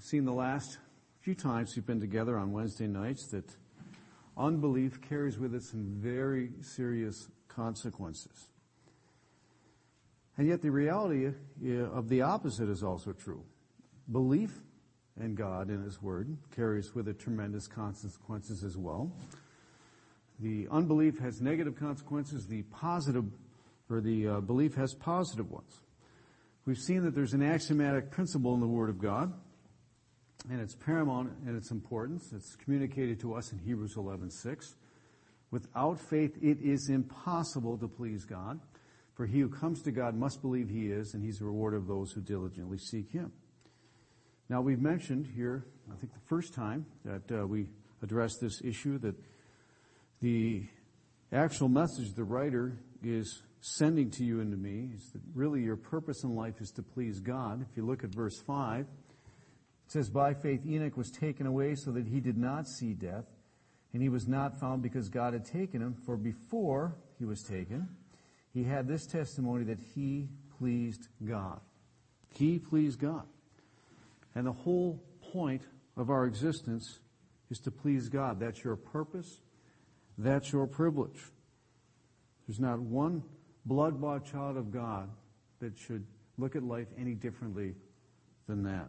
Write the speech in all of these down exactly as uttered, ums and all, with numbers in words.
seen the last few times we've been together on Wednesday nights that unbelief carries with it some very serious consequences. And yet the reality of the opposite is also true. Belief in God and His Word carries with it tremendous consequences as well. The unbelief has negative consequences. The positive, or the uh, belief has positive ones. We've seen that there's an axiomatic principle in the Word of God, and it's paramount in its importance. It's communicated to us in Hebrews eleven six. Without faith, it is impossible to please God, for he who comes to God must believe He is, and He's a rewarder of those who diligently seek Him. Now, we've mentioned here, I think the first time that uh, we addressed this issue, that the actual message the writer is sending to you and to me is that really your purpose in life is to please God. If you look at verse five, it says, by faith Enoch was taken away so that he did not see death, and he was not found because God had taken him, for before he was taken, he had this testimony that he pleased God. He pleased God. And the whole point of our existence is to please God. That's your purpose. That's your privilege. There's not one blood-bought child of God that should look at life any differently than that.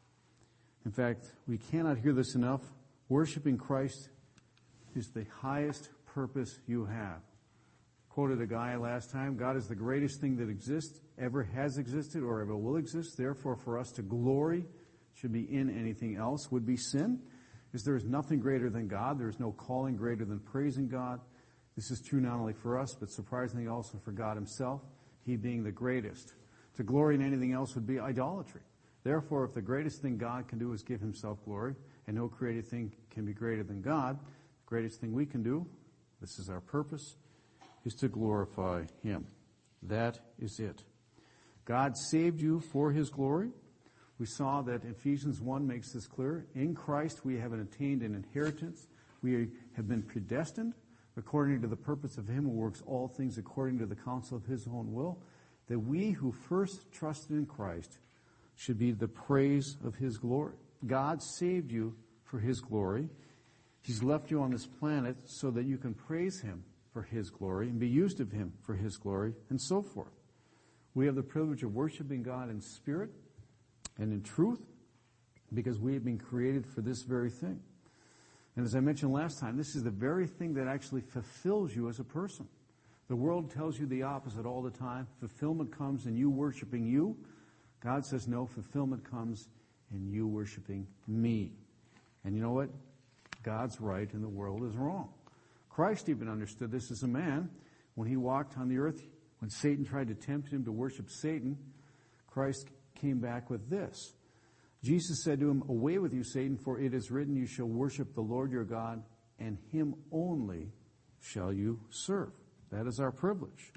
In fact, we cannot hear this enough. Worshiping Christ is the highest purpose you have. Quoted a guy last time, God is the greatest thing that exists, ever has existed, or ever will exist. Therefore, for us to glory should be in anything else would be sin, because there is nothing greater than God. There is no calling greater than praising God. This is true not only for us, but surprisingly also for God Himself, He being the greatest. To glory in anything else would be idolatry. Therefore, if the greatest thing God can do is give Himself glory, and no created thing can be greater than God, the greatest thing we can do, this is our purpose, is to glorify Him. That is it. God saved you for His glory. We saw that Ephesians one makes this clear. In Christ we have attained an inheritance. We have been predestined according to the purpose of Him who works all things according to the counsel of His own will, that we who first trusted in Christ should be the praise of His glory. God saved you for His glory. He's left you on this planet so that you can praise Him for His glory and be used of Him for His glory, and so forth. We have the privilege of worshiping God in spirit and in truth because we have been created for this very thing. And as I mentioned last time, this is the very thing that actually fulfills you as a person. The world tells you the opposite all the time. Fulfillment comes in you worshiping you. God says no, fulfillment comes in you worshiping me. And you know what? God's right and the world is wrong. Christ even understood this as a man when He walked on the earth. When Satan tried to tempt Him to worship Satan, Christ came back with this. Jesus said to him, away with you, Satan, for it is written, you shall worship the Lord your God, and Him only shall you serve. That is our privilege,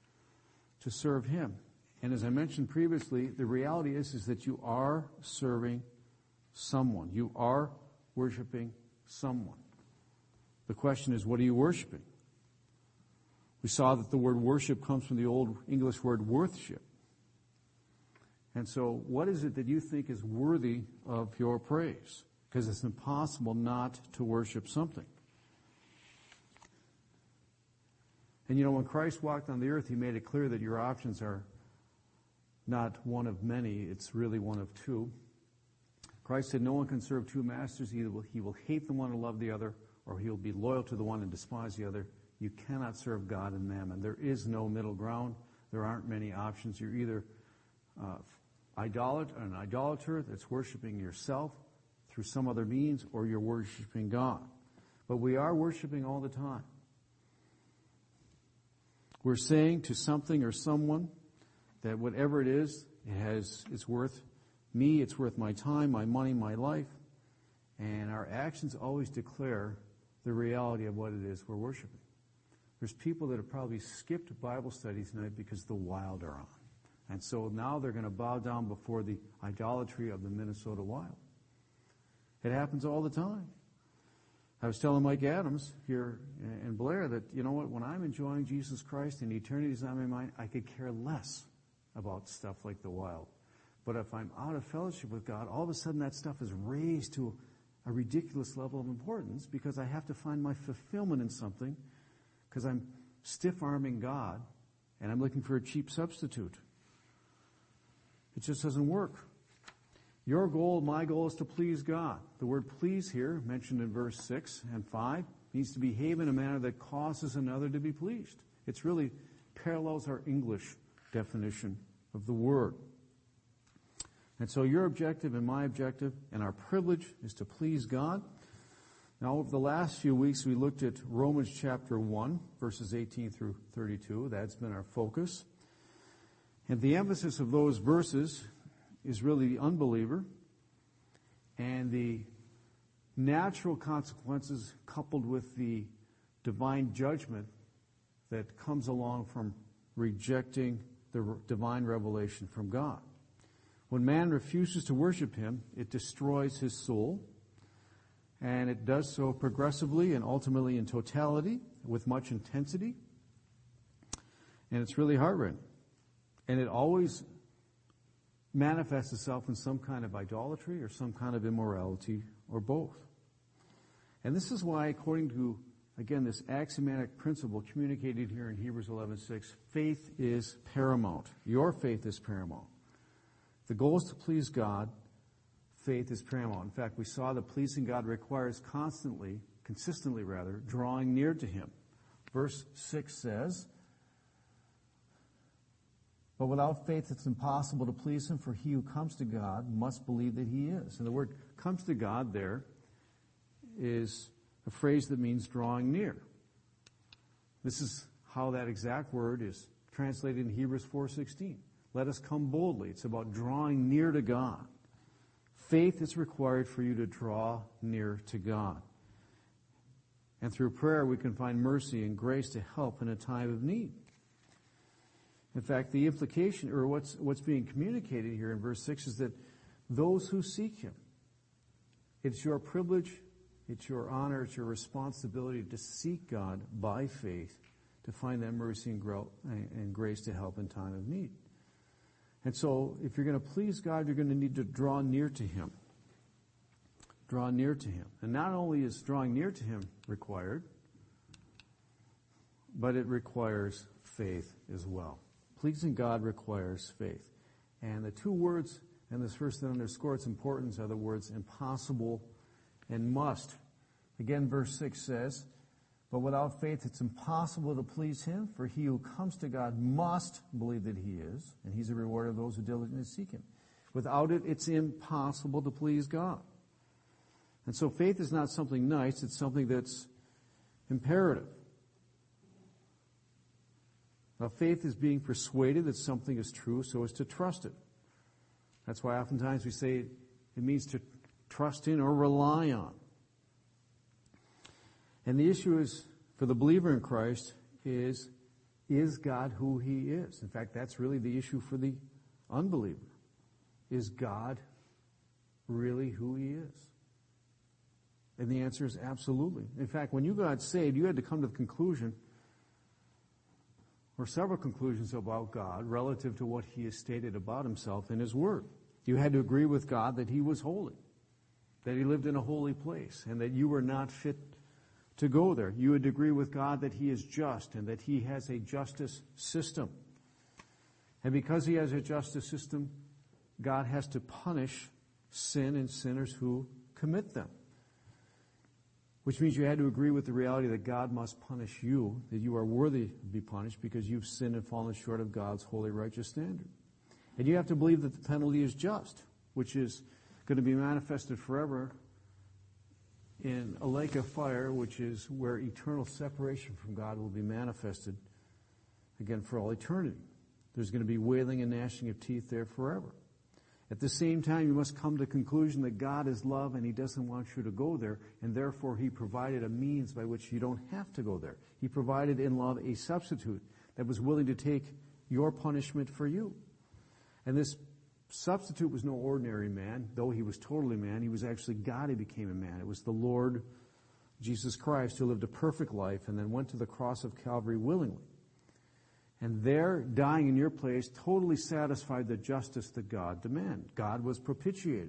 to serve Him. And as I mentioned previously, the reality is, is that you are serving someone. You are worshiping someone. The question is, what are you worshiping? We saw that the word worship comes from the old English word worthship. And so what is it that you think is worthy of your praise? Because it's impossible not to worship something. And you know, when Christ walked on the earth, He made it clear that your options are not one of many, it's really one of two. Christ said no one can serve two masters. Either he will hate the one and love the other, or he will be loyal to the one and despise the other. You cannot serve God and mammon. There is no middle ground. There aren't many options. You're either uh, idolat- an idolater that's worshiping yourself through some other means, or you're worshiping God. But we are worshiping all the time. We're saying to something or someone that whatever it is, it has, it's worth me, it's worth my time, my money, my life. And our actions always declare the reality of what it is we're worshiping. There's people that have probably skipped Bible study tonight because the Wild are on. And so now they're going to bow down before the idolatry of the Minnesota Wild. It happens all the time. I was telling Mike Adams here in Blair that, you know what, when I'm enjoying Jesus Christ and eternity is on my mind, I could care less about stuff like the Wild. But if I'm out of fellowship with God, all of a sudden that stuff is raised to a ridiculous level of importance because I have to find my fulfillment in something because I'm stiff-arming God and I'm looking for a cheap substitute. It just doesn't work. Your goal, my goal, is to please God. The word please here, mentioned in verse six and five, means to behave in a manner that causes another to be pleased. It's really parallels our English definition of the word. And so your objective and my objective and our privilege is to please God. Now, over the last few weeks, we looked at Romans chapter one, verses eighteen through thirty-two. That's been our focus. And the emphasis of those verses is really the unbeliever and the natural consequences coupled with the divine judgment that comes along from rejecting the divine revelation from God. When man refuses to worship him, it destroys his soul, and it does so progressively and ultimately in totality with much intensity. And it's really heart-rending. And it always manifests itself in some kind of idolatry or some kind of immorality or both. And this is why, according to, again, this axiomatic principle communicated here in Hebrews eleven six, faith is paramount. Your faith is paramount. The goal is to please God. Faith is paramount. In fact, we saw that pleasing God requires constantly, consistently rather, drawing near to Him. Verse six says, but without faith it's impossible to please Him, for he who comes to God must believe that He is. And the word comes to God there is a phrase that means drawing near. This is how that exact word is translated in Hebrews four sixteen. Let us come boldly. It's about drawing near to God. Faith is required for you to draw near to God. And through prayer we can find mercy and grace to help in a time of need. In fact, the implication, or what's what's being communicated here in verse six, is that those who seek Him, it's your privilege, it's your honor, it's your responsibility to seek God by faith to find that mercy and, grow, and grace to help in time of need. And so, if you're going to please God, you're going to need to draw near to Him. Draw near to Him. And not only is drawing near to Him required, but it requires faith as well. Pleasing God requires faith. And the two words in this verse that underscore its importance are the words impossible and must. Again, verse six says, but without faith it's impossible to please Him, for he who comes to God must believe that He is, and He's a rewarder of those who diligently seek Him. Without it, it's impossible to please God. And so faith is not something nice, it's something that's imperative. Now, faith is being persuaded that something is true so as to trust it. That's why oftentimes we say it means to trust in or rely on. And the issue is, for the believer in Christ, is, is God who He is? In fact, that's really the issue for the unbeliever. Is God really who He is? And the answer is absolutely. In fact, when you got saved, you had to come to the conclusion, or several conclusions about God relative to what He has stated about Himself in His Word. You had to agree with God that He was holy, that He lived in a holy place, and that you were not fit to go there. You would agree with God that He is just and that He has a justice system. And because He has a justice system, God has to punish sin and sinners who commit them. Which means you had to agree with the reality that God must punish you, that you are worthy to be punished because you've sinned and fallen short of God's holy, righteous standard. And you have to believe that the penalty is just, which is going to be manifested forever in a lake of fire, which is where eternal separation from God will be manifested, again, for all eternity. There's going to be wailing and gnashing of teeth there forever. At the same time, you must come to the conclusion that God is love and He doesn't want you to go there, and therefore He provided a means by which you don't have to go there. He provided in love a substitute that was willing to take your punishment for you. And this substitute was no ordinary man, though He was totally man. He was actually God who became a man. It was the Lord Jesus Christ who lived a perfect life and then went to the cross of Calvary willingly. And their dying in your place totally satisfied the justice that God demanded. God was propitiated.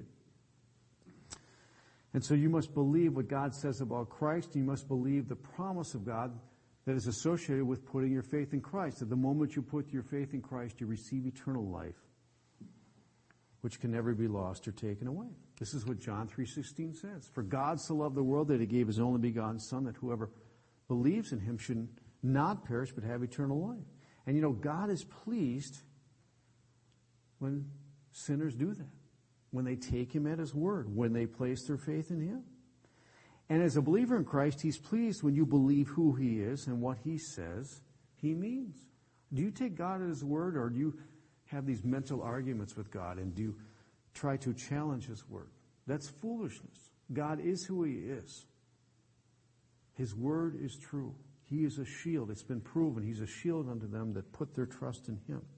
And so you must believe what God says about Christ. You must believe the promise of God that is associated with putting your faith in Christ. At the moment you put your faith in Christ, you receive eternal life, which can never be lost or taken away. This is what John three sixteen says. For God so loved the world that he gave his only begotten Son, that whoever believes in him should not perish but have eternal life. And you know, God is pleased when sinners do that, when they take him at his word, when they place their faith in him. And as a believer in Christ, he's pleased when you believe who he is and what he says he means. Do you take God at his word, or do you have these mental arguments with God and do you try to challenge his word? That's foolishness. God is who he is. His word is true. He is a shield. It's been proven. He's a shield unto them that put their trust in him.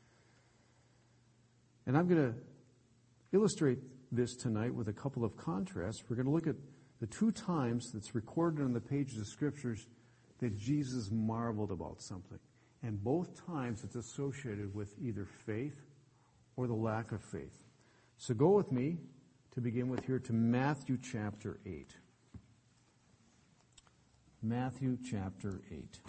And I'm going to illustrate this tonight with a couple of contrasts. We're going to look at the two times that's recorded on the pages of Scriptures that Jesus marveled about something. And both times it's associated with either faith or the lack of faith. So go with me to begin with here to Matthew chapter eight. Matthew chapter eight.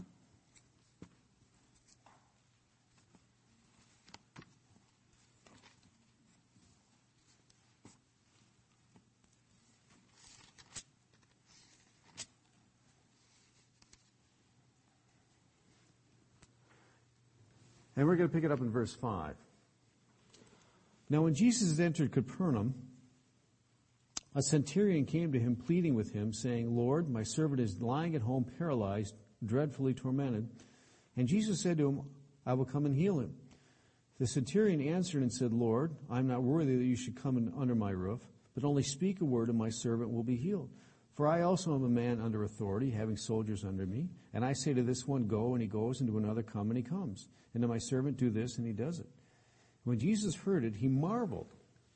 And we're going to pick it up in verse five. Now when Jesus had entered Capernaum, a centurion came to him pleading with him, saying, Lord, my servant is lying at home paralyzed, dreadfully tormented. And Jesus said to him, I will come and heal him. The centurion answered and said, Lord, I am not worthy that you should come in under my roof, but only speak a word and my servant will be healed. For I also am a man under authority, having soldiers under me. And I say to this one, go, and he goes, and to another, come, and he comes. And to my servant, do this, and he does it. When Jesus heard it, he marveled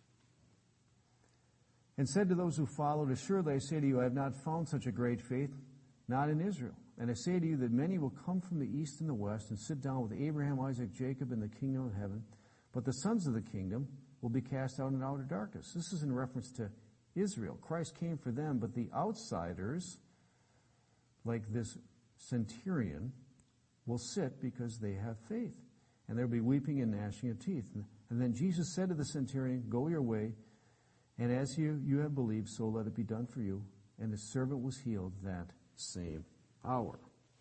and said to those who followed, assuredly I say to you, I have not found such a great faith, not in Israel. And I say to you that many will come from the east and the west and sit down with Abraham, Isaac, Jacob in the kingdom of heaven. But the sons of the kingdom will be cast out in outer darkness. This is in reference to Israel. Christ came for them, but the outsiders, like this centurion, will sit because they have faith. And there will be weeping and gnashing of teeth. And then Jesus said to the centurion, go your way, and as you, you have believed, so let it be done for you. And the servant was healed that same hour.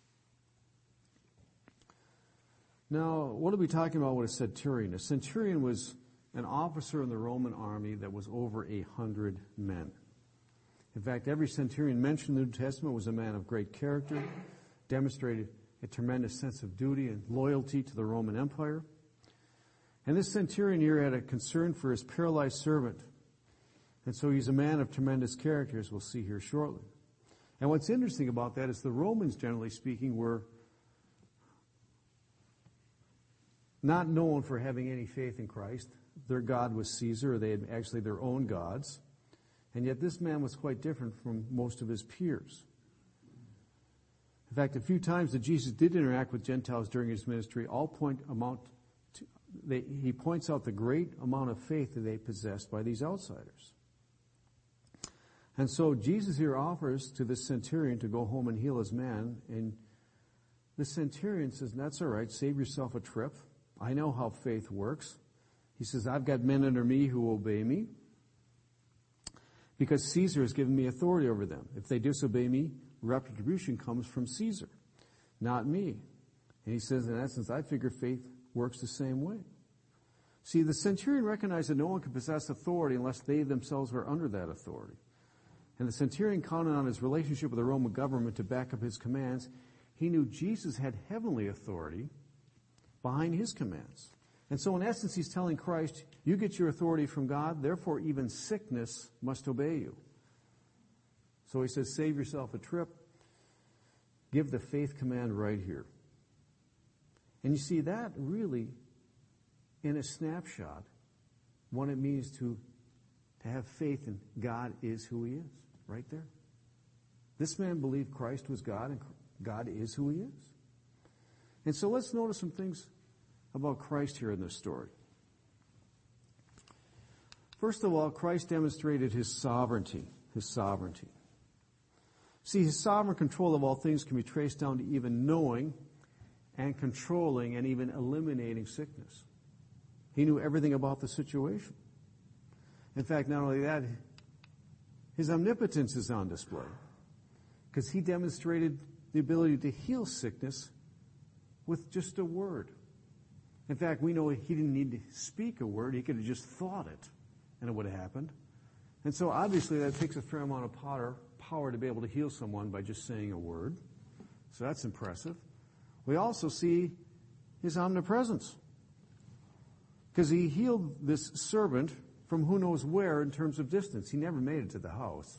Now, what are we talking about with a centurion? A centurion was an officer in the Roman army that was over a hundred men. In fact, every centurion mentioned in the New Testament was a man of great character, demonstrated a tremendous sense of duty and loyalty to the Roman Empire. And this centurion here had a concern for his paralyzed servant. And so he's a man of tremendous character, as we'll see here shortly. And what's interesting about that is the Romans, generally speaking, were not known for having any faith in Christ. Their god was Caesar, or they had actually their own gods. And yet this man was quite different from most of his peers. In fact, a few times that Jesus did interact with Gentiles during his ministry, all point amount to, they, he points out the great amount of faith that they possessed by these outsiders. And so Jesus here offers to this centurion to go home and heal his man, and the centurion says, that's all right, save yourself a trip. I know how faith works. He says, I've got men under me who obey me because Caesar has given me authority over them. If they disobey me, retribution comes from Caesar, not me. And he says, in essence, I figure faith works the same way. See, the centurion recognized that no one could possess authority unless they themselves were under that authority. And the centurion counted on his relationship with the Roman government to back up his commands. He knew Jesus had heavenly authority behind his commands. And so in essence, he's telling Christ, you get your authority from God, therefore even sickness must obey you. So he says, save yourself a trip. Give the faith command right here. And you see that really, in a snapshot, what it means to, to have faith in God is who he is, right there. This man believed Christ was God, and God is who he is. And so let's notice some things about Christ here in this story. First of all, Christ demonstrated his sovereignty, his sovereignty. See, his sovereign control of all things can be traced down to even knowing and controlling and even eliminating sickness. He knew everything about the situation. In fact, not only that, his omnipotence is on display because he demonstrated the ability to heal sickness with just a word. In fact, we know he didn't need to speak a word. He could have just thought it, and it would have happened. And so obviously that takes a fair amount of power, power to be able to heal someone by just saying a word. So that's impressive. We also see his omnipresence, because he healed this servant from who knows where in terms of distance. He never made it to the house.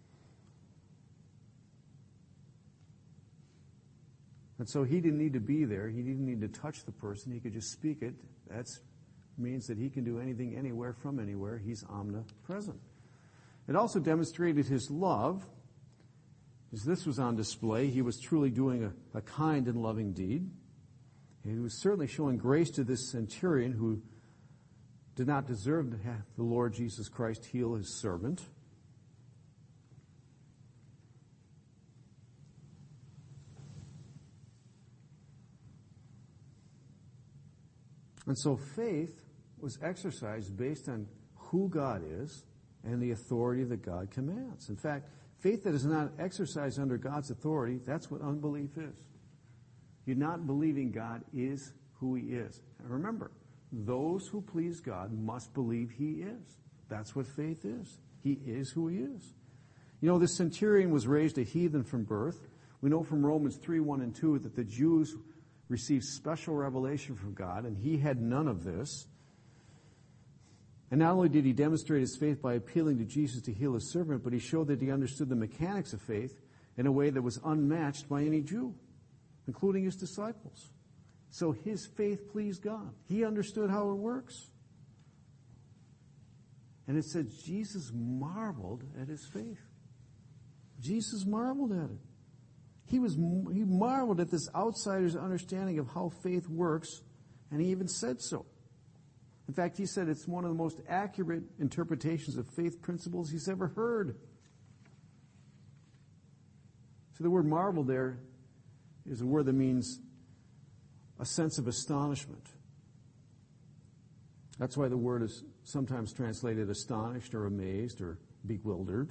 And so he didn't need to be there. He didn't need to touch the person. He could just speak it. That means that he can do anything, anywhere, from anywhere. He's omnipresent. It also demonstrated his love. As this was on display, he was truly doing a, a kind and loving deed. He was certainly showing grace to this centurion who did not deserve to have the Lord Jesus Christ heal his servant. And so faith was exercised based on who God is and the authority that God commands. In fact, faith that is not exercised under God's authority, that's what unbelief is. You're not believing God is who he is. And remember, those who please God must believe he is. That's what faith is. He is who he is. You know, this centurion was raised a heathen from birth. We know from Romans three, one and two that the Jews received special revelation from God, and he had none of this. And not only did he demonstrate his faith by appealing to Jesus to heal his servant, but he showed that he understood the mechanics of faith in a way that was unmatched by any Jew, including his disciples. So his faith pleased God. He understood how it works. And it said Jesus marveled at his faith. Jesus marveled at it. He was he marveled at this outsider's understanding of how faith works, and he even said so. In fact, he said it's one of the most accurate interpretations of faith principles he's ever heard. So the word marvel there is a word that means a sense of astonishment. That's why the word is sometimes translated astonished or amazed or bewildered.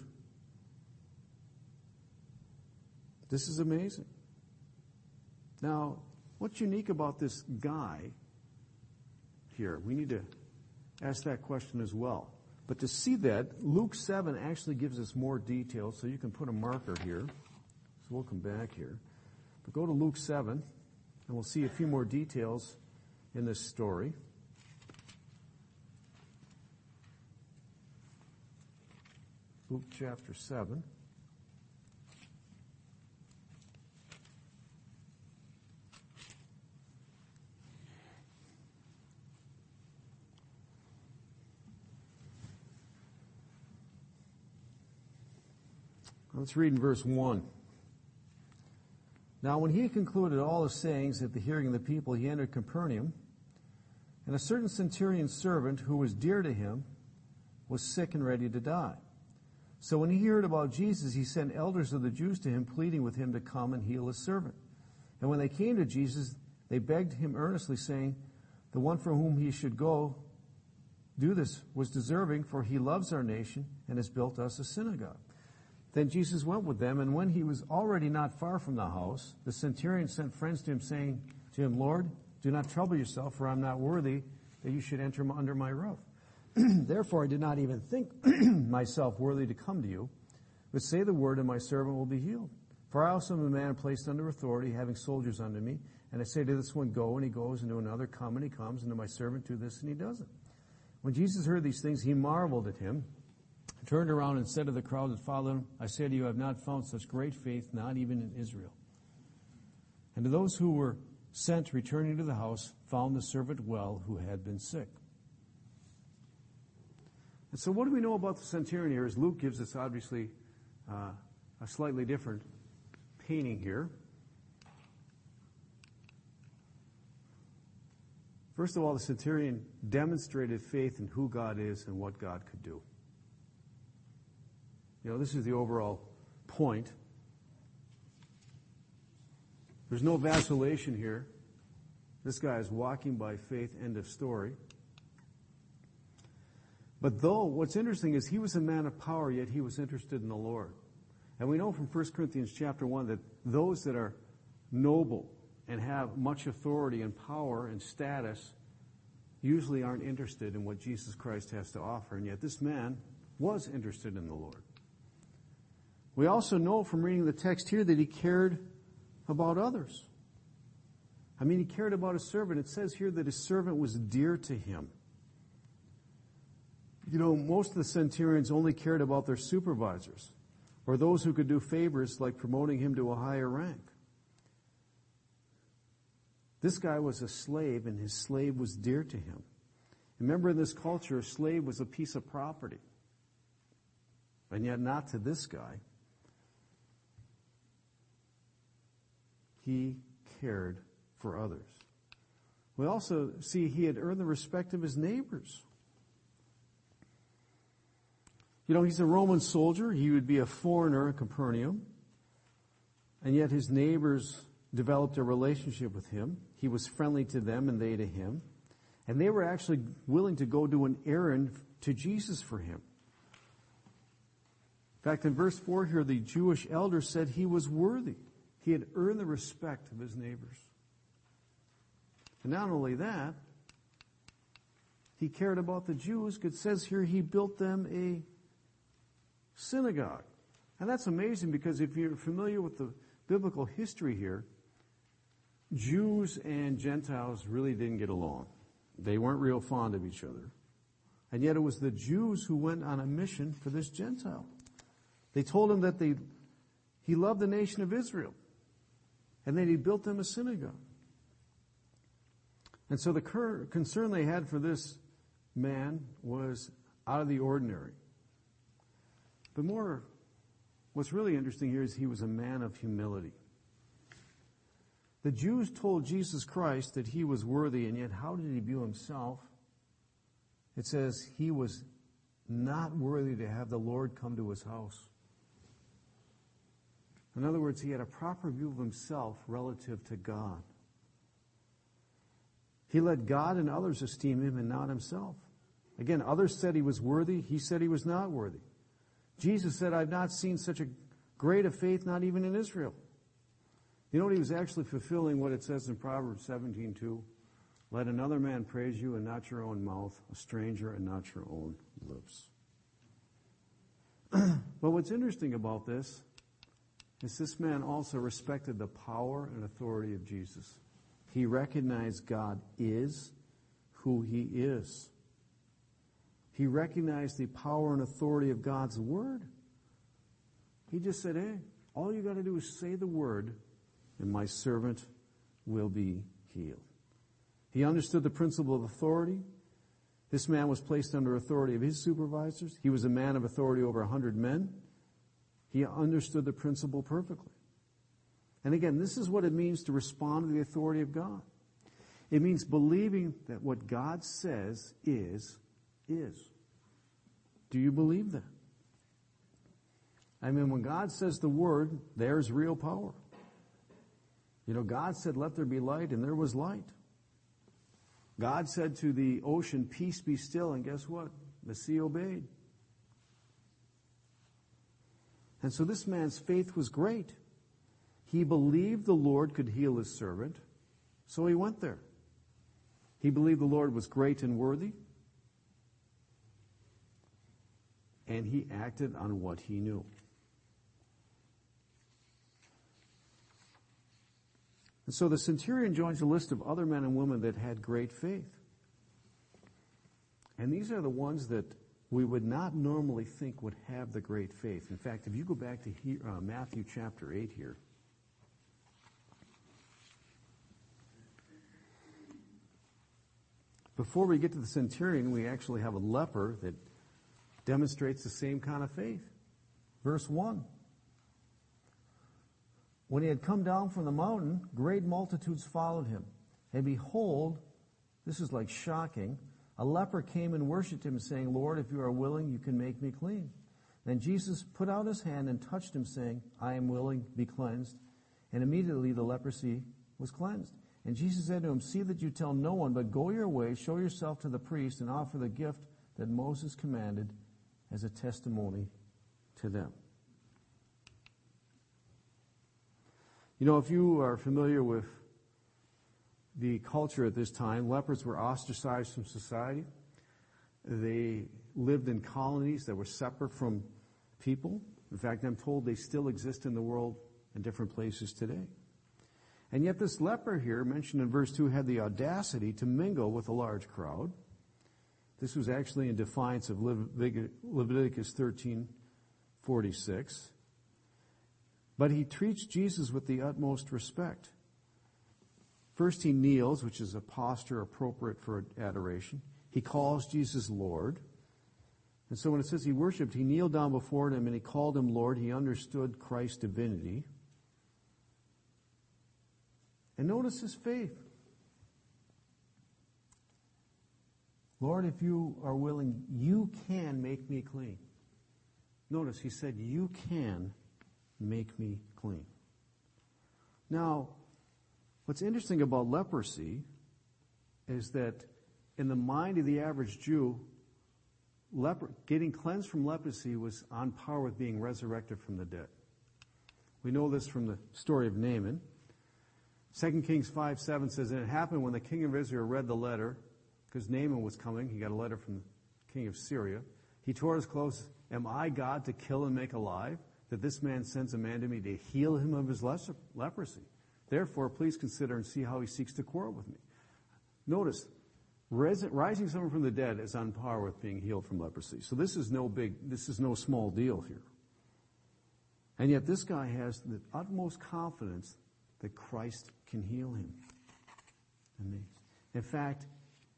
This is amazing. Now, what's unique about this guy here? We need to ask that question as well. But to see that, Luke seven actually gives us more details, so you can put a marker here. So we'll come back here. But go to Luke seven, and we'll see a few more details in this story. Luke chapter seven. Let's read in verse one. Now when he had concluded all his sayings at the hearing of the people, he entered Capernaum, and a certain centurion's servant, who was dear to him, was sick and ready to die. So when he heard about Jesus, he sent elders of the Jews to him, pleading with him to come and heal his servant. And when they came to Jesus, they begged him earnestly, saying, the one for whom he should go do this was deserving, for he loves our nation and has built us a synagogue. Then Jesus went with them, and when he was already not far from the house, the centurion sent friends to him, saying to him, Lord, do not trouble yourself, for I am not worthy that you should enter under my roof. Therefore I did not even think myself worthy to come to you, but say the word, and my servant will be healed. For I also am a man placed under authority, having soldiers under me, and I say to this one, go, and he goes, and to another, come, and he comes, and to my servant, do this, and he does it. When Jesus heard these things, he marveled at him, turned around and said to the crowd that followed him, I say to you, I have not found such great faith, not even in Israel. And to those who were sent returning to the house, found the servant well who had been sick. And so what do we know about the centurion here? As Luke gives us obviously uh, a slightly different painting here. First of all, the centurion demonstrated faith in who God is and what God could do. You know, this is the overall point. There's no vacillation here. This guy is walking by faith, end of story. But though, what's interesting is he was a man of power, yet he was interested in the Lord. And we know from First Corinthians chapter one that those that are noble and have much authority and power and status usually aren't interested in what Jesus Christ has to offer. And yet this man was interested in the Lord. We also know from reading the text here that he cared about others. I mean, he cared about his servant. It says here that his servant was dear to him. You know, most of the centurions only cared about their supervisors or those who could do favors like promoting him to a higher rank. This guy was a slave, and his slave was dear to him. Remember, in this culture, a slave was a piece of property. And yet not to this guy. He cared for others. We also see he had earned the respect of his neighbors. You know, he's a Roman soldier. He would be a foreigner in Capernaum. And yet his neighbors developed a relationship with him. He was friendly to them and they to him. And they were actually willing to go do an errand to Jesus for him. In fact, in verse four here, the Jewish elder said he was worthy. He had earned the respect of his neighbors. And not only that, he cared about the Jews. It says here he built them a synagogue. And that's amazing because if you're familiar with the biblical history here, Jews and Gentiles really didn't get along. They weren't real fond of each other. And yet it was the Jews who went on a mission for this Gentile. They told him that they, he loved the nation of Israel. And then he built them a synagogue. And so the cur- concern they had for this man was out of the ordinary. But more, what's really interesting here is he was a man of humility. The Jews told Jesus Christ that he was worthy, and yet how did he view himself? It says he was not worthy to have the Lord come to his house. In other words, he had a proper view of himself relative to God. He let God and others esteem him and not himself. Again, others said he was worthy. He said he was not worthy. Jesus said, I've not seen such a great a faith, not even in Israel. You know what? He was actually fulfilling what it says in Proverbs seventeen two. Let another man praise you and not your own mouth, a stranger and not your own lips. But what's interesting about this is this man also respected the power and authority of Jesus. He recognized God is who he is. He recognized the power and authority of God's word. He just said, hey, all you got to do is say the word and my servant will be healed. He understood the principle of authority. This man was placed under authority of his supervisors. He was a man of authority over a hundred men. He understood the principle perfectly. And again, this is what it means to respond to the authority of God. It means believing that what God says is, is. Do you believe that? I mean, when God says the word, there's real power. You know, God said, let there be light, and there was light. God said to the ocean, peace be still, and guess what? The sea obeyed. And so this man's faith was great. He believed the Lord could heal his servant, so he went there. He believed the Lord was great and worthy, and he acted on what he knew. And so the centurion joins a list of other men and women that had great faith. And these are the ones that we would not normally think would have the great faith. In fact, if you go back to he, uh, Matthew chapter eight here, before we get to the centurion, we actually have a leper that demonstrates the same kind of faith. Verse one. When he had come down from the mountain, great multitudes followed him. And behold, This is like shocking. A leper came and worshipped him, saying, Lord, if you are willing, you can make me clean. Then Jesus put out his hand and touched him, saying, I am willing, be cleansed. And immediately the leprosy was cleansed. And Jesus said to him, see that you tell no one, but go your way, show yourself to the priest, and offer the gift that Moses commanded as a testimony to them. You know, if you are familiar with the culture at this time, lepers were ostracized from society. They lived in colonies that were separate from people. In fact, I'm told they still exist in the world in different places today. And yet this leper here, mentioned in verse two, had the audacity to mingle with a large crowd. This was actually in defiance of Leviticus thirteen forty-six. But he treats Jesus with the utmost respect. First, he kneels, which is a posture appropriate for adoration. He calls Jesus Lord. And so when it says he worshipped, he kneeled down before him and he called him Lord. He understood Christ's divinity. And notice his faith. Lord, if you are willing, you can make me clean. Notice he said, you can make me clean. Now, what's interesting about leprosy is that in the mind of the average Jew, leper, getting cleansed from leprosy was on par with being resurrected from the dead. We know this from the story of Naaman. Second Kings five seven says, and it happened when the king of Israel read the letter, because Naaman was coming, he got a letter from the king of Syria. He tore his clothes. Am I God to kill and make alive, that this man sends a man to me to heal him of his leprosy? Therefore, please consider and see how he seeks to quarrel with me. Notice, rising someone from the dead is on par with being healed from leprosy. So this is no big, this is no small deal here. And yet this guy has the utmost confidence that Christ can heal him. In fact,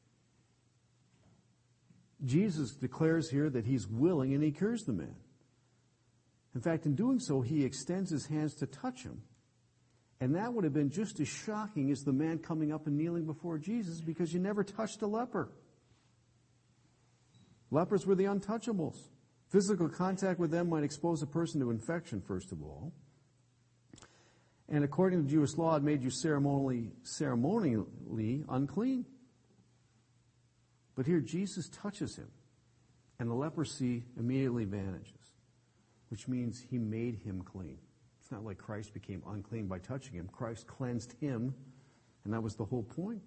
Jesus declares here that he's willing and he cures the man. In fact, in doing so, he extends his hands to touch him. And that would have been just as shocking as the man coming up and kneeling before Jesus, because you never touched a leper. Lepers were the untouchables. Physical contact with them might expose a person to infection, first of all. And according to Jewish law, it made you ceremonially, ceremonially unclean. But here Jesus touches him, and the leprosy immediately vanishes, which means he made him clean. It's not like Christ became unclean by touching him. Christ cleansed him, and that was the whole point.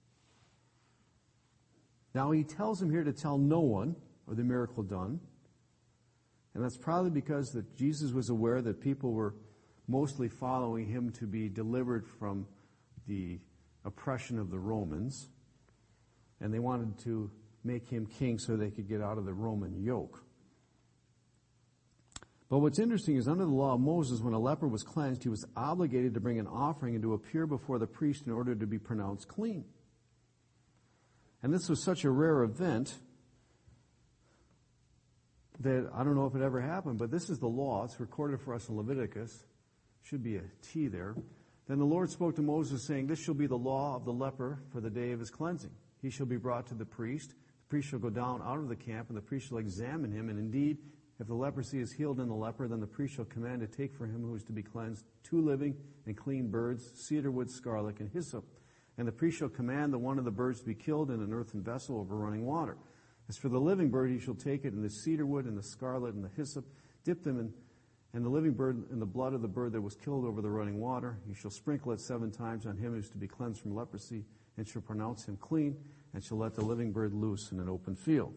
Now he tells him here to tell no one of the miracle done, and that's probably because that Jesus was aware that people were mostly following him to be delivered from the oppression of the Romans, and they wanted to make him king so they could get out of the Roman yoke. But what's interesting is under the law of Moses, when a leper was cleansed, he was obligated to bring an offering and to appear before the priest in order to be pronounced clean. And this was such a rare event that I don't know if it ever happened, but this is the law. It's recorded for us in Leviticus. Should be a T there. Then the Lord spoke to Moses, saying, this shall be the law of the leper for the day of his cleansing. He shall be brought to the priest. The priest shall go down out of the camp, and the priest shall examine him. And indeed, if the leprosy is healed in the leper, then the priest shall command to take for him who is to be cleansed two living and clean birds, cedar wood, scarlet, and hyssop. And the priest shall command the one of the birds to be killed in an earthen vessel over running water. As for the living bird, he shall take it in the cedar wood and the scarlet and the hyssop, dip them in, and the living bird in the blood of the bird that was killed over the running water. He shall sprinkle it seven times on him who is to be cleansed from leprosy, and shall pronounce him clean, and shall let the living bird loose in an open field.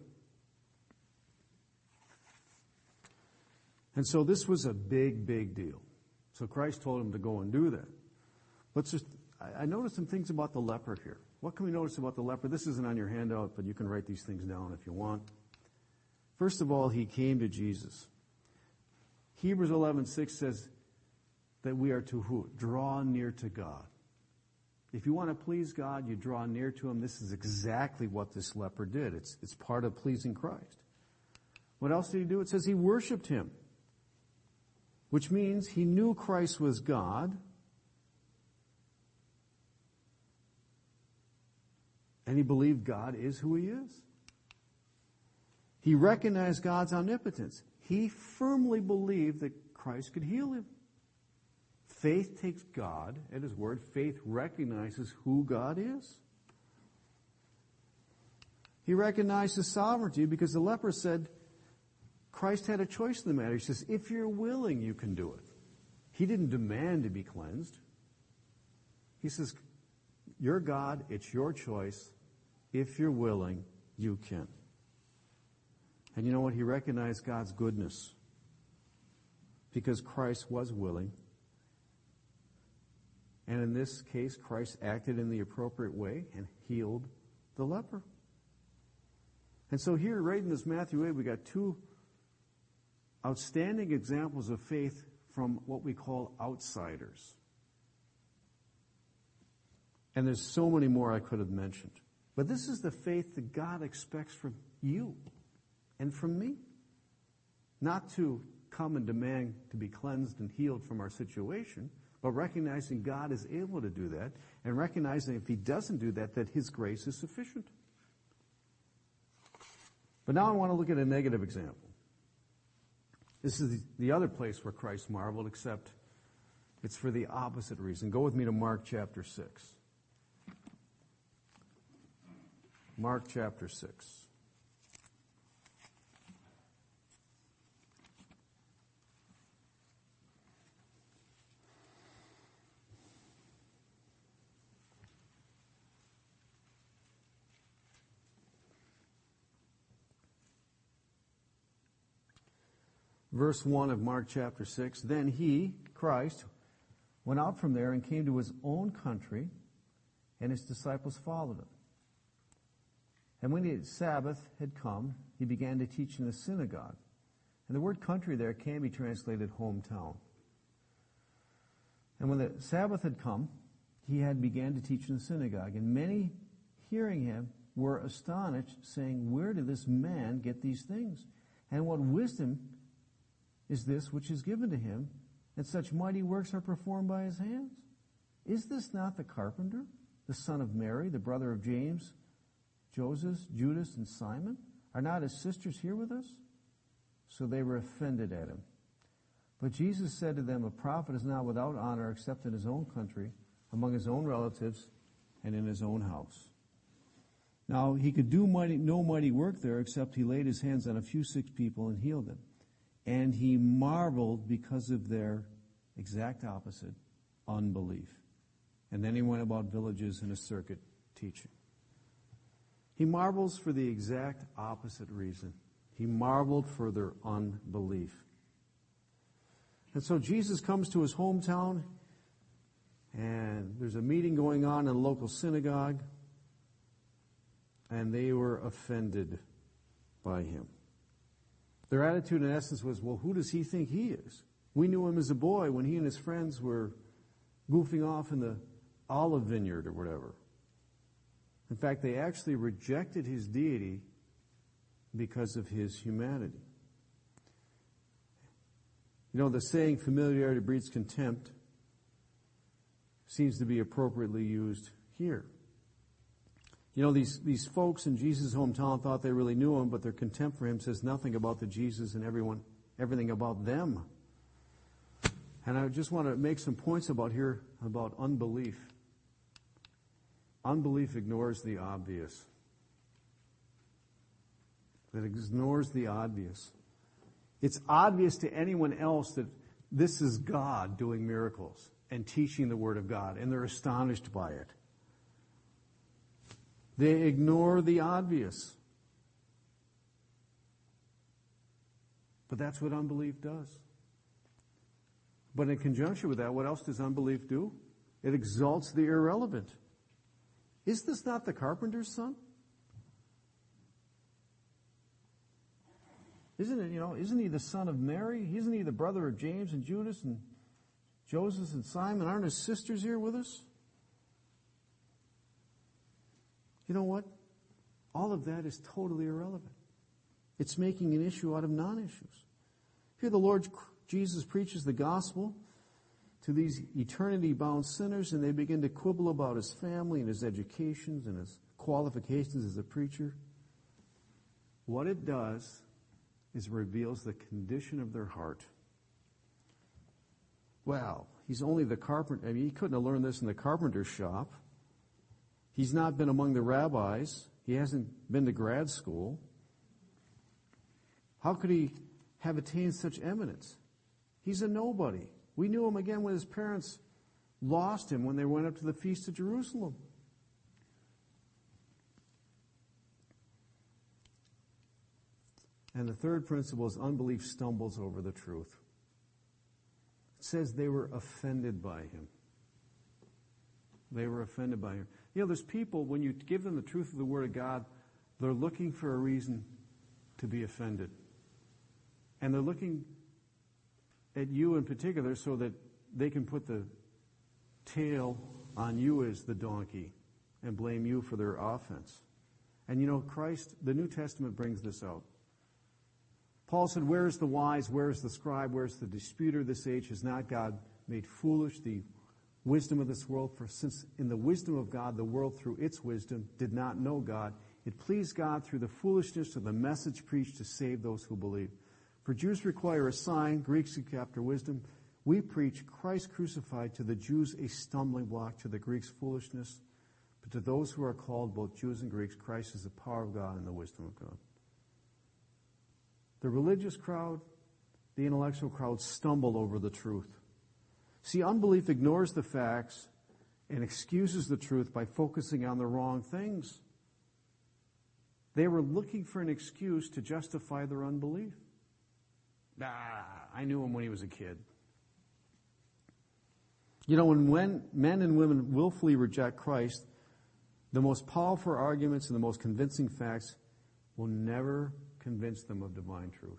And so this was a big, big deal. So Christ told him to go and do that. Let's just, I, I noticed some things about the leper here. What can we notice about the leper? This isn't on your handout, but you can write these things down if you want. First of all, he came to Jesus. Hebrews eleven six says that we are to who? Draw near to God. If you want to please God, you draw near to him. This is exactly what this leper did. It's, it's part of pleasing Christ. What else did he do? It says he worshiped him, which means he knew Christ was God, And he believed God is who he is. He recognized God's omnipotence. He firmly believed that Christ could heal him. Faith takes God at his word. Faith recognizes who God is. He recognized his sovereignty because the leper said Christ had a choice in the matter. He says, if you're willing, you can do it. He didn't demand to be cleansed. He says, you're God, it's your choice. If you're willing, you can. And you know what? He recognized God's goodness because Christ was willing. And in this case, Christ acted in the appropriate way and healed the leper. And so here, right in this Matthew eight, we got two outstanding examples of faith from what we call outsiders. And there's so many more I could have mentioned. But this is the faith that God expects from you and from me. Not to come and demand to be cleansed and healed from our situation, but recognizing God is able to do that, and recognizing if he doesn't do that, that his grace is sufficient. But now I want to look at a negative example. This is the other place where Christ marveled, except it's for the opposite reason. Go with me to Mark chapter six. Mark chapter six. Verse one of Mark chapter six, then he, Christ, went out from there and came to his own country, and his disciples followed him. And when the Sabbath had come, he began to teach in the synagogue. And the word country there can be translated hometown. And when the Sabbath had come, he had began to teach in the synagogue. And many, hearing him, were astonished, saying, where did this man get these things? And what wisdom is this which is given to him, and such mighty works are performed by his hands? Is this not the carpenter, the son of Mary, the brother of James, Joseph, Judas, and Simon? Are not his sisters here with us? So they were offended at him. But Jesus said to them, a prophet is not without honor except in his own country, among his own relatives, and in his own house. Now he could do mighty, no mighty work there except he laid his hands on a few sick people and healed them. And he marveled because of their exact opposite, unbelief. And then he went about villages in a circuit teaching. He marvels for the exact opposite reason. He marveled for their unbelief. And so Jesus comes to his hometown, and there's a meeting going on in a local synagogue, and they were offended by him. Their attitude, in essence, was, well, who does he think he is? We knew him as a boy when he and his friends were goofing off in the olive vineyard or whatever. In fact, they actually rejected his deity because of his humanity. You know, the saying, familiarity breeds contempt, seems to be appropriately used here. You know, these, these folks in Jesus' hometown thought they really knew him, but their contempt for him says nothing about the Jesus and everyone, everything about them. And I just want to make some points about here about unbelief. Unbelief ignores the obvious. It ignores the obvious. It's obvious to anyone else that this is God doing miracles and teaching the Word of God, and they're astonished by it. They ignore the obvious. But that's what unbelief does. But in conjunction with that, what else does unbelief do? It exalts the irrelevant. Is this not the carpenter's son? Isn't it, you know, isn't he the son of Mary? Isn't he the brother of James and Judas and Joseph and Simon? Aren't his sisters here with us? You know what? All of that is totally irrelevant. It's making an issue out of non-issues. Here the Lord Jesus preaches the gospel to these eternity-bound sinners, and they begin to quibble about his family and his educations and his qualifications as a preacher. What it does is reveals the condition of their heart. Well, he's only the carpenter. I mean, he couldn't have learned this in the carpenter's shop. He's not been among the rabbis. He hasn't been to grad school. How could he have attained such eminence? He's a nobody. We knew him again when his parents lost him when they went up to the feast of Jerusalem. And the third principle is unbelief stumbles over the truth. It says they were offended by him. They were offended by him. You know, there's people, when you give them the truth of the Word of God, they're looking for a reason to be offended. And they're looking at you in particular so that they can put the tail on you as the donkey and blame you for their offense. And you know, Christ, the New Testament brings this out. Paul said, where is the wise, where is the scribe, where is the disputer of this age? Has not God made foolish the wisdom of this world? For since in the wisdom of God, the world through its wisdom did not know God, it pleased God through the foolishness of the message preached to save those who believe. For Jews require a sign, Greeks seek after wisdom. We preach Christ crucified, to the Jews a stumbling block, to the Greeks foolishness. But to those who are called, both Jews and Greeks, Christ is the power of God and the wisdom of God. The religious crowd, the intellectual crowd stumble over the truth. See, unbelief ignores the facts and excuses the truth by focusing on the wrong things. They were looking for an excuse to justify their unbelief. Ah, I knew him when he was a kid. You know, when, when men and women willfully reject Christ, the most powerful arguments and the most convincing facts will never convince them of divine truth.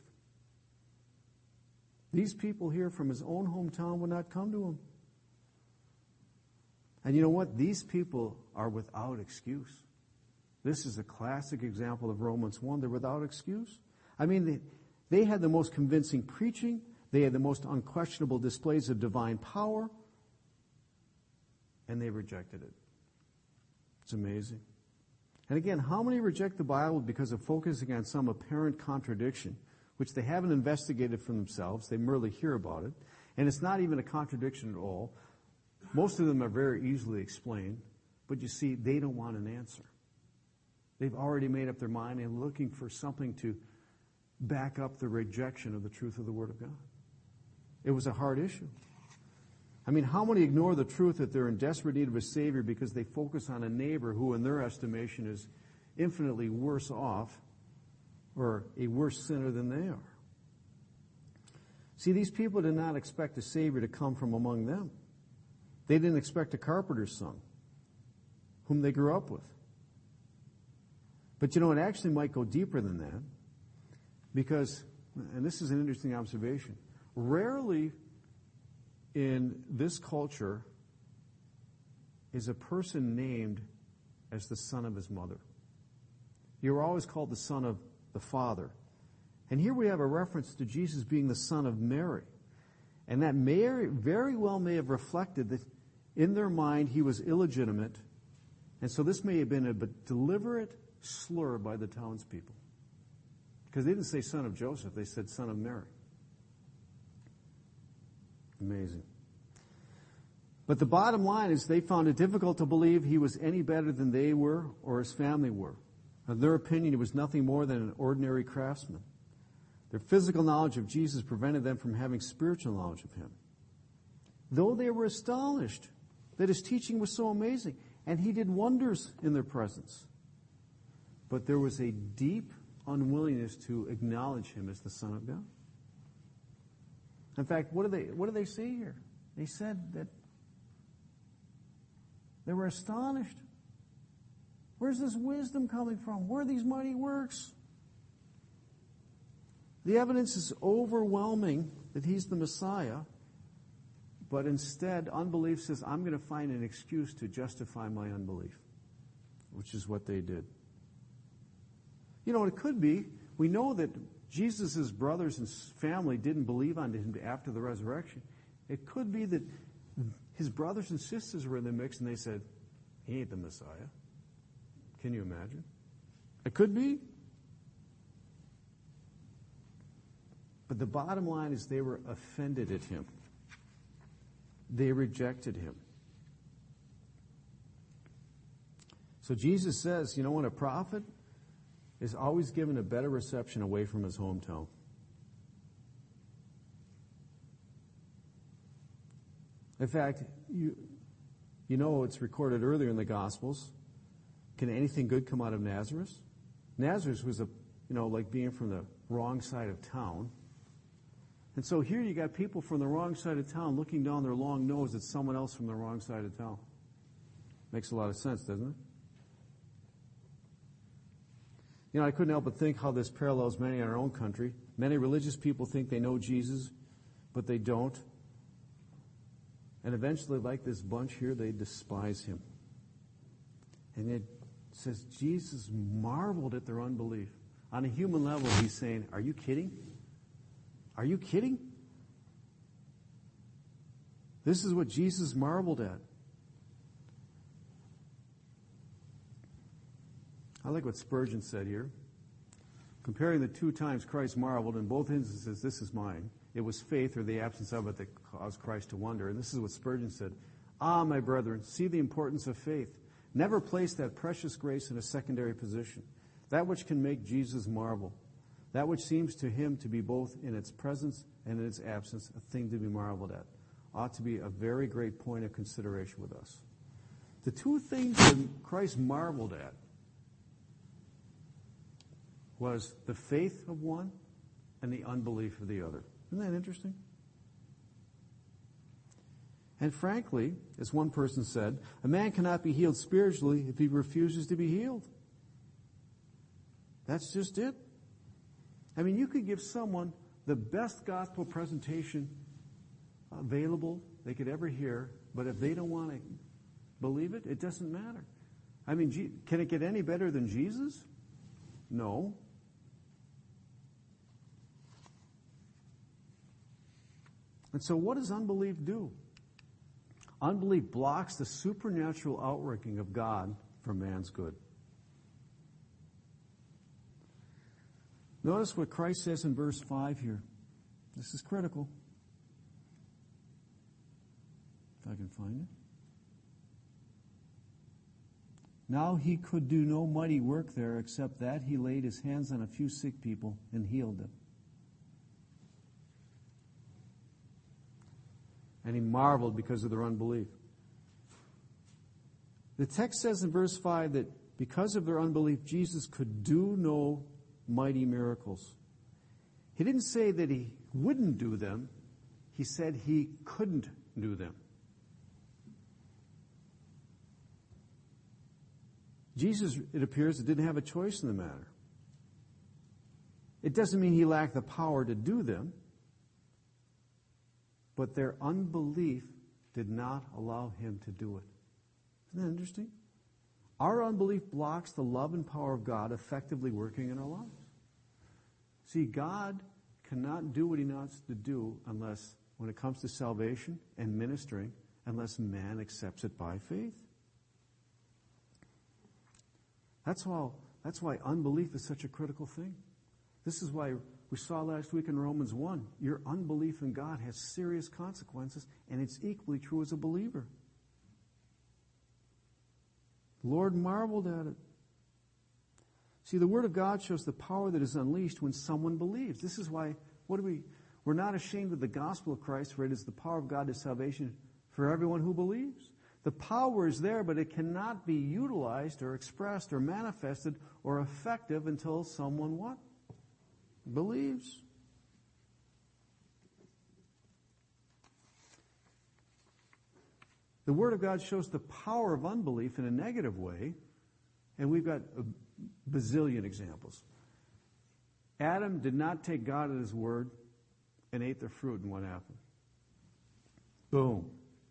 These people here from his own hometown would not come to him. And you know what? These people are without excuse. This is a classic example of Romans one. They're without excuse. I mean, they, they had the most convincing preaching. They had the most unquestionable displays of divine power. And they rejected it. It's amazing. And again, how many reject the Bible because of focusing on some apparent contradiction, which they haven't investigated for themselves? They merely hear about it. And it's not even a contradiction at all. Most of them are very easily explained. But you see, they don't want an answer. They've already made up their mind and looking for something to back up the rejection of the truth of the Word of God. It was a hard issue. I mean, how many ignore the truth that they're in desperate need of a Savior because they focus on a neighbor who, in their estimation, is infinitely worse off or a worse sinner than they are? See, these people did not expect a Savior to come from among them. They didn't expect a carpenter's son, whom they grew up with. But you know, it actually might go deeper than that, because, and this is an interesting observation, rarely in this culture is a person named as the son of his mother. You're always called the son of the father. And here we have a reference to Jesus being the son of Mary. And that Mary very well may have reflected that in their mind he was illegitimate. And so this may have been a deliberate slur by the townspeople. Because they didn't say son of Joseph, they said son of Mary. Amazing. But the bottom line is they found it difficult to believe he was any better than they were or his family were. In their opinion, he was nothing more than an ordinary craftsman. Their physical knowledge of Jesus prevented them from having spiritual knowledge of him. Though they were astonished that his teaching was so amazing, and he did wonders in their presence. But there was a deep unwillingness to acknowledge him as the Son of God. In fact, what do they what do they say here? They said that they were astonished. Where's this wisdom coming from? Where are these mighty works? The evidence is overwhelming that he's the Messiah, but instead unbelief says, I'm going to find an excuse to justify my unbelief, which is what they did. You know, it could be, we know that Jesus' brothers and family didn't believe on him after the resurrection. It could be that his brothers and sisters were in the mix and they said, he ain't the Messiah. Can you imagine? It could be. But the bottom line is they were offended at him. They rejected him. So Jesus says, you know what, a prophet is always given a better reception away from his hometown. In fact, you, you know it's recorded earlier in the Gospels. Can anything good come out of Nazareth? Nazareth was a, you know, like being from the wrong side of town. And so here you got people from the wrong side of town looking down their long nose at someone else from the wrong side of town. Makes a lot of sense, doesn't it? You know, I couldn't help but think how this parallels many in our own country. Many religious people think they know Jesus, but they don't. And eventually, like this bunch here, they despise him. And it says Jesus marveled at their unbelief. On a human level, he's saying, are you kidding? Are you kidding? This is what Jesus marveled at. I like what Spurgeon said here. Comparing the two times Christ marveled, in both instances, this is mine. It was faith or the absence of it that caused Christ to wonder. And this is what Spurgeon said. Ah, my brethren, see the importance of faith. Never place that precious grace in a secondary position. That which can make Jesus marvel. That which seems to him to be both in its presence and in its absence a thing to be marveled at, ought to be a very great point of consideration with us. The two things that Christ marveled at was the faith of one and the unbelief of the other. Isn't that interesting? And frankly, as one person said, a man cannot be healed spiritually if he refuses to be healed. That's just it. I mean, you could give someone the best gospel presentation available they could ever hear, but if they don't want to believe it, it doesn't matter. I mean, can it get any better than Jesus? No. And so what does unbelief do? Unbelief blocks the supernatural outworking of God for man's good. Notice what Christ says in verse five here. This is critical. If I can find it. Now he could do no mighty work there except that he laid his hands on a few sick people and healed them. And he marveled because of their unbelief. The text says in verse five that because of their unbelief, Jesus could do no mighty miracles. He didn't say that he wouldn't do them. He said he couldn't do them. Jesus, it appears, didn't have a choice in the matter. It doesn't mean he lacked the power to do them, but their unbelief did not allow him to do it. Isn't that interesting? Our unbelief blocks the love and power of God effectively working in our lives. See, God cannot do what he wants to do unless, when it comes to salvation and ministering, unless man accepts it by faith. That's why, that's why unbelief is such a critical thing. This is why we saw last week in Romans one, your unbelief in God has serious consequences, and it's equally true as a believer. The Lord marveled at it. See, the Word of God shows the power that is unleashed when someone believes. This is why, what do we, we're not ashamed of the gospel of Christ, for it is the power of God to salvation for everyone who believes. The power is there, but it cannot be utilized or expressed or manifested or effective until someone what? Believes. The Word of God shows the power of unbelief in a negative way, and we've got a bazillion examples. Adam did not take God at his word and ate the fruit, and what happened? Boom.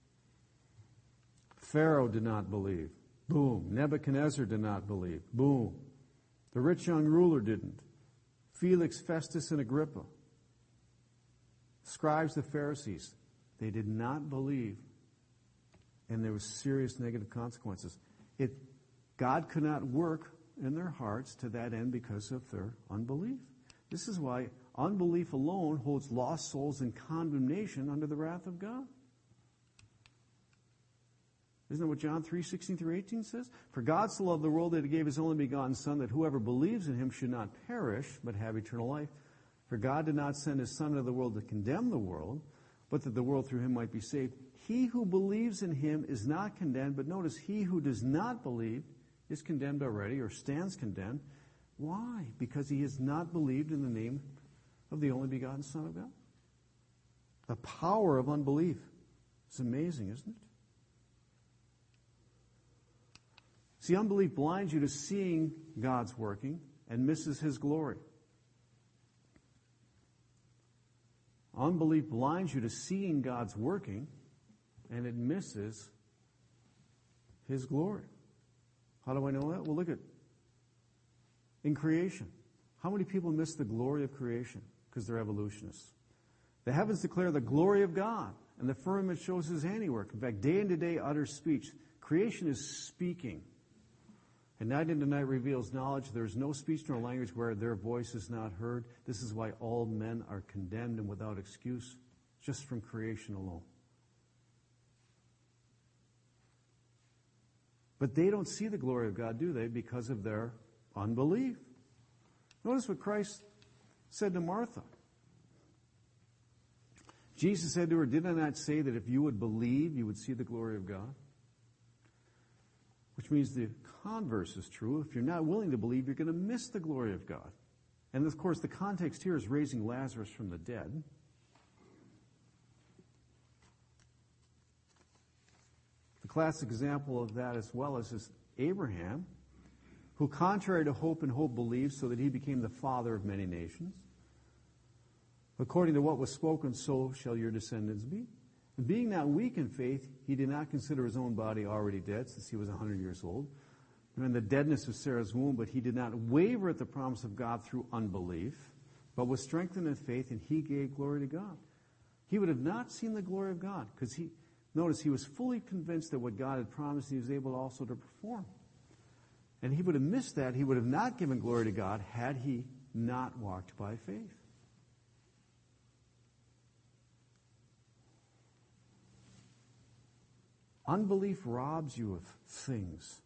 Pharaoh did not believe. Boom. Nebuchadnezzar did not believe. Boom. The rich young ruler didn't. Felix, Festus, and Agrippa. Scribes, the Pharisees. They did not believe, and there was serious negative consequences. It God could not work in their hearts to that end because of their unbelief. This is why unbelief alone holds lost souls in condemnation under the wrath of God. Isn't that what John three sixteen through eighteen says? For God so loved the world that he gave his only begotten Son, that whoever believes in him should not perish, but have eternal life. For God did not send his Son into the world to condemn the world, but that the world through him might be saved. He who believes in him is not condemned, but notice, he who does not believe is condemned already, or stands condemned. Why? Because he has not believed in the name of the only begotten Son of God. The power of unbelief is amazing, isn't it? See, unbelief blinds you to seeing God's working and misses his glory. Unbelief blinds you to seeing God's working and it misses his glory. How do I know that? Well, look at in creation. How many people miss the glory of creation because they're evolutionists? The heavens declare the glory of God, and the firmament shows his handiwork. In fact, day into day utters speech. Creation is speaking. And night into night reveals knowledge. There is no speech nor language where their voice is not heard. This is why all men are condemned and without excuse, just from creation alone. But they don't see the glory of God, do they? Because of their unbelief. Notice what Christ said to Martha. Jesus said to her, "Did I not say that if you would believe, you would see the glory of God?" Which means the converse is true. If you're not willing to believe, you're going to miss the glory of God. And of course, the context here is raising Lazarus from the dead. The classic example of that as well is, is Abraham, who contrary to hope and hope believed, so that he became the father of many nations. According to what was spoken, so shall your descendants be. And being not weak in faith, he did not consider his own body already dead, since he was one hundred years old, and the deadness of Sarah's womb, but he did not waver at the promise of God through unbelief, but was strengthened in faith, and he gave glory to God. He would have not seen the glory of God, because he, notice, he was fully convinced that what God had promised, he was able also to perform. And he would have missed that. He would have not given glory to God had he not walked by faith. Unbelief robs you of things.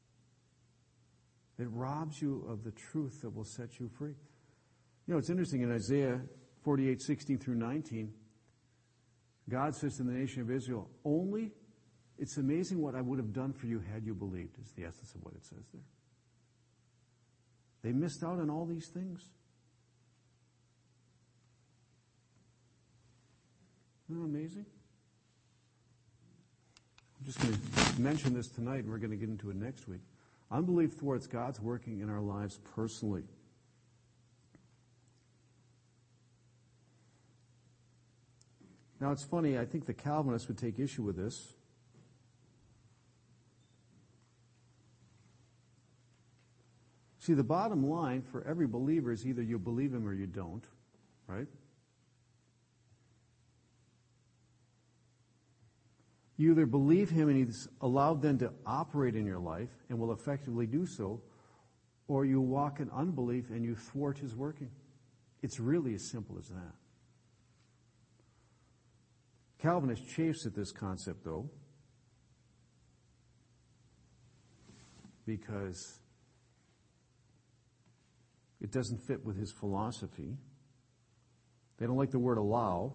It robs you of the truth that will set you free. You know, it's interesting in Isaiah forty-eight, sixteen through nineteen, God says to the nation of Israel, only, it's amazing what I would have done for you had you believed, is the essence of what it says there. They missed out on all these things. Isn't that amazing? I'm just going to mention this tonight, and we're going to get into it next week. Unbelief thwarts God's working in our lives personally. Now, it's funny, I think the Calvinists would take issue with this. See, the bottom line for every believer is either you believe him or you don't, right? You either believe him and he's allowed then to operate in your life and will effectively do so, or you walk in unbelief and you thwart his working. It's really as simple as that. Calvinist chafes at this concept, though, because it doesn't fit with his philosophy. They don't like the word allow.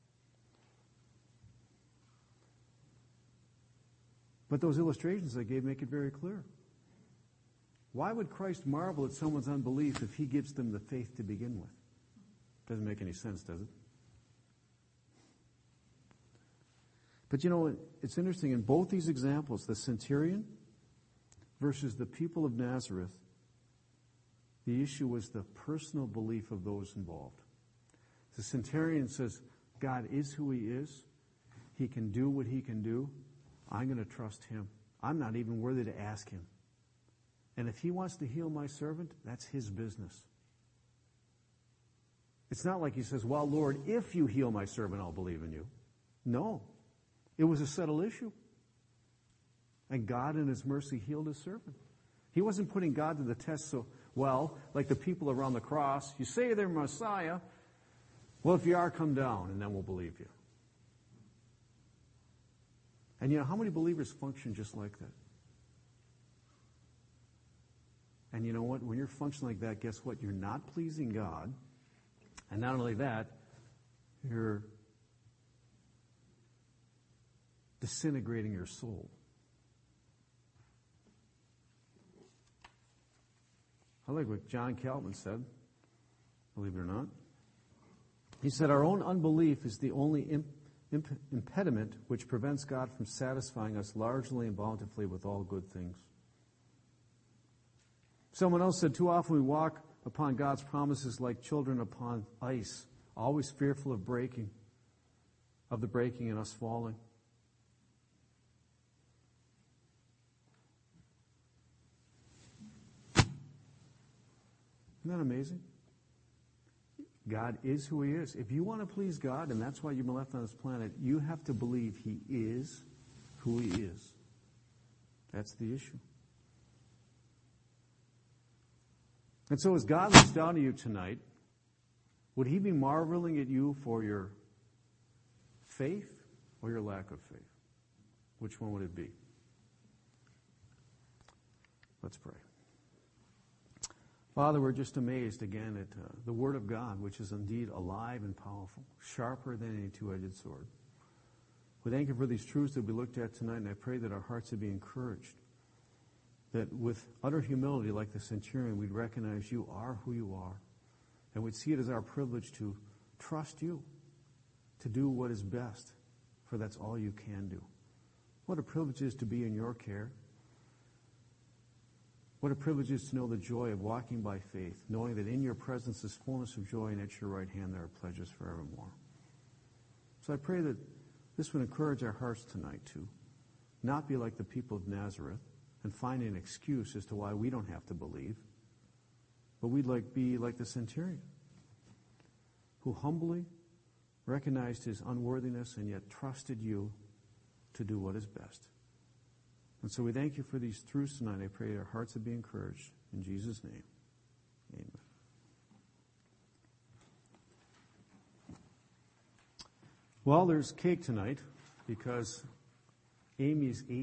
But those illustrations I gave make it very clear. Why would Christ marvel at someone's unbelief if he gives them the faith to begin with? Doesn't make any sense, does it? But you know, it's interesting, in both these examples, the centurion versus the people of Nazareth, the issue was the personal belief of those involved. The centurion says, God is who he is. He can do what he can do. I'm going to trust him. I'm not even worthy to ask him. And if he wants to heal my servant, that's his business. It's not like he says, well, Lord, if you heal my servant, I'll believe in you. No. It was a settled issue. And God in his mercy healed his servant. He wasn't putting God to the test so well, like the people around the cross. You say they're Messiah. Well, if you are, come down, and then we'll believe you. And you know, how many believers function just like that? And you know what? When you're functioning like that, guess what? You're not pleasing God. And not only that, you're disintegrating your soul. I like what John Calvin said, believe it or not. He said, our own unbelief is the only imp- imp- impediment which prevents God from satisfying us largely and bountifully with all good things. Someone else said, too often we walk upon God's promises like children upon ice, always fearful of breaking, of the breaking and us falling. Isn't that amazing? God is who He is. If you want to please God, and that's why you've been left on this planet, you have to believe He is who He is. That's the issue. And so as God looks down at you tonight, would He be marveling at you for your faith or your lack of faith? Which one would it be? Let's pray. Father, we're just amazed again at uh, the Word of God, which is indeed alive and powerful, sharper than any two-edged sword. We thank You for these truths that we looked at tonight, and I pray that our hearts would be encouraged, that with utter humility, like the centurion, we'd recognize You are who You are, and we'd see it as our privilege to trust You, to do what is best, for that's all You can do. What a privilege it is to be in Your care. What a privilege it is to know the joy of walking by faith, knowing that in Your presence is fullness of joy, and at Your right hand there are pledges forevermore. So I pray that this would encourage our hearts tonight to not be like the people of Nazareth and find an excuse as to why we don't have to believe, but we'd like be like the centurion, who humbly recognized his unworthiness and yet trusted You to do what is best. And so we thank You for these truths tonight. I pray our hearts would be encouraged. In Jesus' name, amen. Well, there's cake tonight because Amy's eight.